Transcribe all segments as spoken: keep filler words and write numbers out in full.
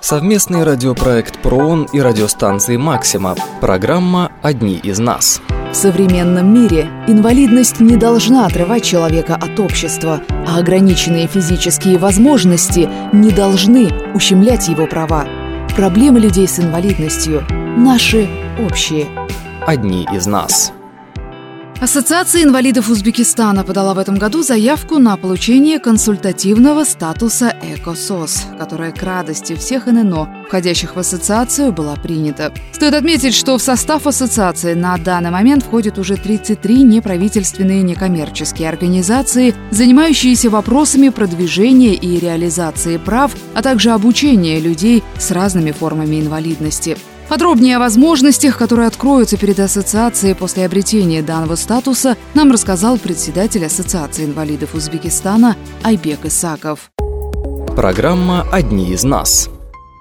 Совместный радиопроект ПРООН и радиостанции «Максима». Программа «Одни из нас». В современном мире инвалидность не должна отрывать человека от общества, а ограниченные физические возможности не должны ущемлять его права. Проблемы людей с инвалидностью наши общие. «Одни из нас». Ассоциация инвалидов Узбекистана подала в этом году заявку на получение консультативного статуса «Экосос», которая к радости всех эн эн о, входящих в ассоциацию, была принята. Стоит отметить, что в состав ассоциации на данный момент входят уже тридцать три неправительственные некоммерческие организации, занимающиеся вопросами продвижения и реализации прав, а также обучения людей с разными формами инвалидности. Подробнее о возможностях, которые откроются перед ассоциацией после обретения данного статуса, нам рассказал председатель Ассоциации инвалидов Узбекистана Айбек Исаков. Программа «Одни из нас».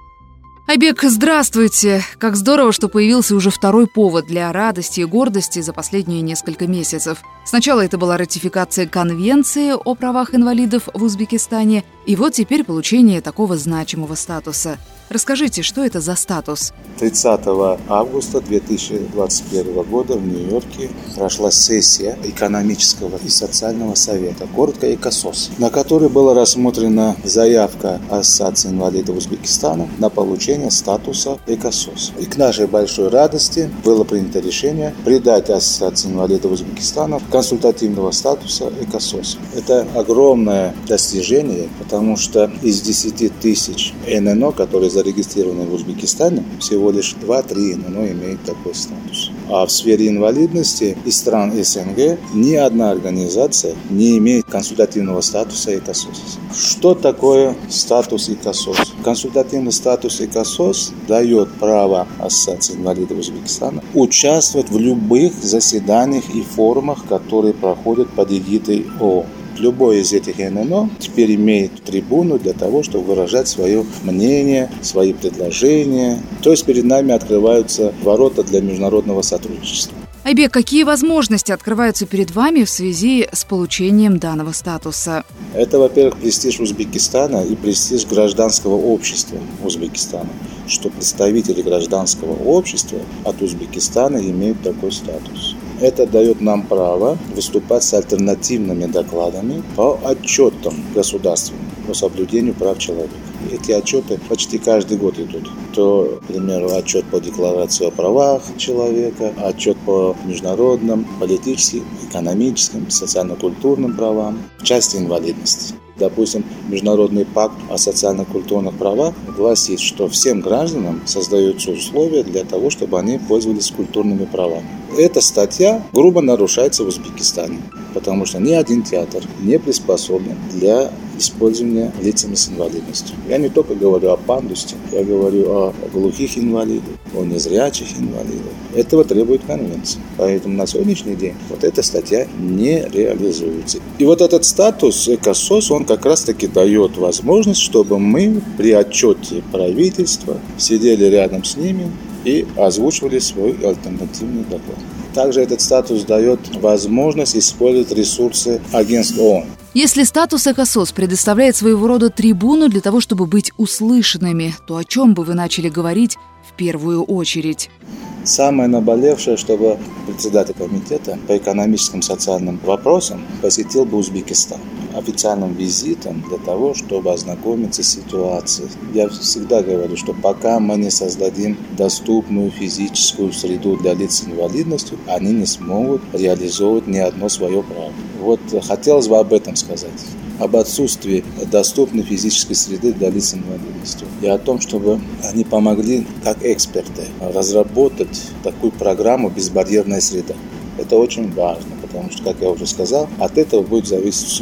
Айбек, здравствуйте! Как здорово, что появился уже второй повод для радости и гордости за последние несколько месяцев. Сначала это была ратификация Конвенции о правах инвалидов в Узбекистане, и вот теперь получение такого значимого статуса. Расскажите, что это за статус? тридцатого августа две тысячи двадцать первого года в Нью-Йорке прошла сессия экономического и социального совета, коротко ЭКОСОС, на которой была рассмотрена заявка Ассоциации инвалидов Узбекистана на получение статуса ЭКОСОС. И к нашей большой радости было принято решение придать Ассоциации инвалидов Узбекистана консультативного статуса ЭКОСОС. Это огромное достижение, потому что из десяти тысяч эн эн о, которые зарегистрированы в Узбекистане, всего лишь два-три эн эн о имеют такой статус. А в сфере инвалидности из стран эс эн гэ ни одна организация не имеет консультативного статуса ЭКОСОС. Что такое статус ЭКОСОС? Консультативный статус ЭКОСОС дает право Ассоциации инвалидов Узбекистана участвовать в любых заседаниях и форумах, которые проходят под эгидой ООН. Любой из этих эн эн о теперь имеет трибуну для того, чтобы выражать свое мнение, свои предложения. То есть перед нами открываются ворота для международного сотрудничества. Айбек, какие возможности открываются перед вами в связи с получением данного статуса? Это, во-первых, престиж Узбекистана и престиж гражданского общества Узбекистана, что представители гражданского общества от Узбекистана имеют такой статус. Это дает нам право выступать с альтернативными докладами по отчетам государственным по соблюдению прав человека. Эти отчеты почти каждый год идут. То, к примеру, отчет по декларации о правах человека, отчет по международным, политическим, экономическим, социально-культурным правам в части инвалидности. Допустим, Международный пакт о социально-культурных правах гласит, что всем гражданам создаются условия для того, чтобы они пользовались культурными правами. Эта статья грубо нарушается в Узбекистане, потому что ни один театр не приспособлен для использования лицами с инвалидностью. Я не только говорю о пандусе, я говорю о глухих инвалидах, о незрячих инвалидах. Этого требует конвенция. Поэтому на сегодняшний день вот эта статья не реализуется. И вот этот статус ЭКОСОС, он как раз-таки дает возможность, чтобы мы при отчете правительства сидели рядом с ними и озвучивали свой альтернативный доклад. Также этот статус дает возможность использовать ресурсы агентств ООН. Если статус ЭКОСОС предоставляет своего рода трибуну для того, чтобы быть услышанными, то о чем бы вы начали говорить в первую очередь? Самое наболевшее, чтобы председатель комитета по экономическим и социальным вопросам посетил бы Узбекистан официальным визитом для того, чтобы ознакомиться с ситуацией. Я всегда говорю, что пока мы не создадим доступную физическую среду для лиц с инвалидностью, они не смогут реализовывать ни одно свое право. Вот хотелось бы об этом сказать. Об отсутствии доступной физической среды для лиц с инвалидностью. И о том, чтобы они помогли, как эксперты, разработать такую программу «Безбарьерная среда». Это очень важно, потому что, как я уже сказал, от этого будет зависеть все.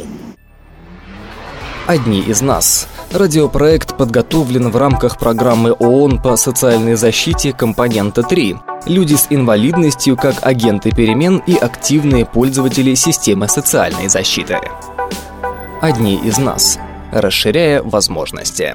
«Одни из нас». Радиопроект подготовлен в рамках программы ООН по социальной защите компонента три. Люди с инвалидностью как агенты перемен и активные пользователи системы социальной защиты. «Одни из нас». Расширяя возможности.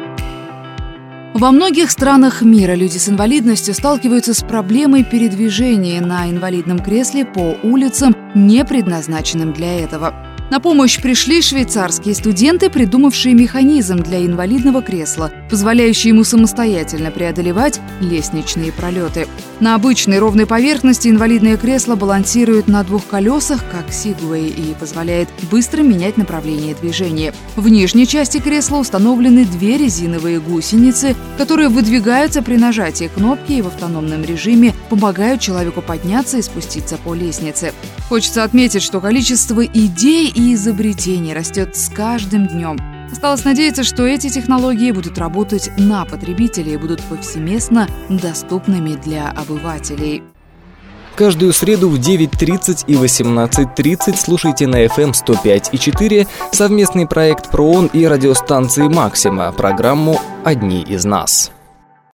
Во многих странах мира люди с инвалидностью сталкиваются с проблемой передвижения на инвалидном кресле по улицам, не предназначенным для этого. На помощь пришли швейцарские студенты, придумавшие механизм для инвалидного кресла, позволяющий ему самостоятельно преодолевать лестничные пролеты. На обычной ровной поверхности инвалидное кресло балансирует на двух колесах, как сигвей, и позволяет быстро менять направление движения. В нижней части кресла установлены две резиновые гусеницы, которые выдвигаются при нажатии кнопки и в автономном режиме помогают человеку подняться и спуститься по лестнице. Хочется отметить, что количество идей и изобретений растет с каждым днем. Осталось надеяться, что эти технологии будут работать на потребителей и будут повсеместно доступными для обывателей. Каждую среду в девять тридцать и восемнадцать тридцать слушайте на эф эм сто пять и четыре совместный проект ПРООН и радиостанции «Максима» программу «Одни из нас».